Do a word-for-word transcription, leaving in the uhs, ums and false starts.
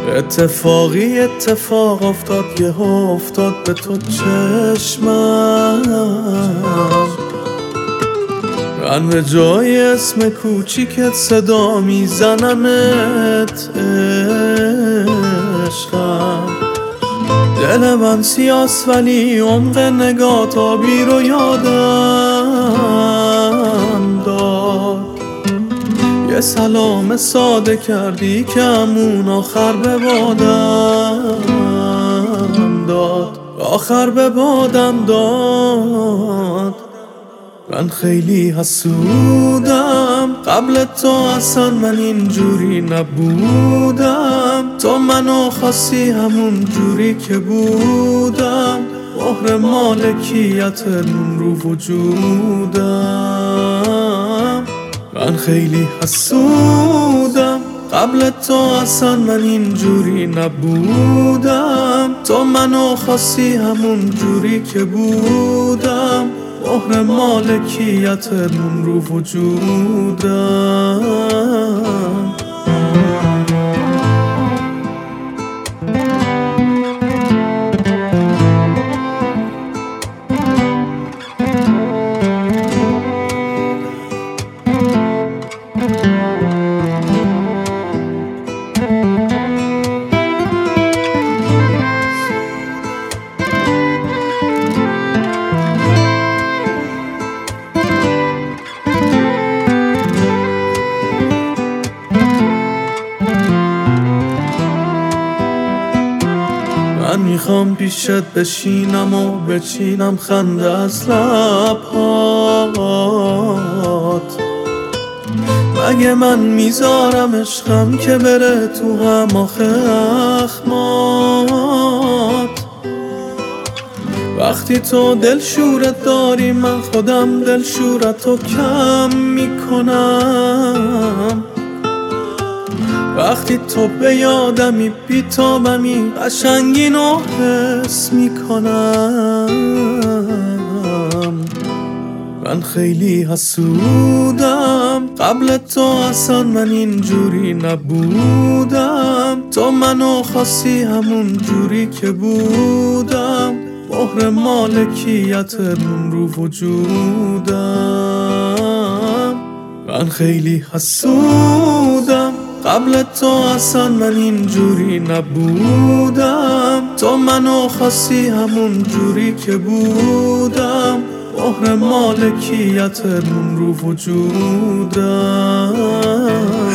اتفاقی اتفاق افتاد، یه افتاد به تو چشمم، من به جای اسم کوچیکت صدا میزنمت عشقم. دل من سیاس ولی عمق نگات آبی رو یادم داد. یه سلام ساده کردی که همون آخر به بادم داد، آخر به بادم داد. من خیلی حسودم، قبل تو اصلا من اینجوری نبودم. تو منو خواستی همون جوری که بودم، مهر مالکیتمون رو وجودم. من خیلی حسودم، قبل تو اصلا من اینجوری نبودم. تو منو خواستی همون جوری که بودم، مهر مالکیتمون رو وجودم. من میخوام پیشت بشینم و بچینم خنده از لبهات. مگه من میذارم عشقم که بره تو هم آخه اخمات؟ وقتی تو دلشورت داری من خودم دلشورتو کم میکنم. وقتی تو به یادمی بیتابمی قشنگینو حس میکنم. من خیلی حسودم، قبل تو اصلا من اینجوری نبودم. تو منو خواستی همون جوری که بودم، مهر مالکیتمون رو وجودم. من خیلی حسودم، قبل تو اصلا من اینجوری نبودم. تو منو خواستی همون جوری که بودم، مهر مالکیتمون رو وجودم.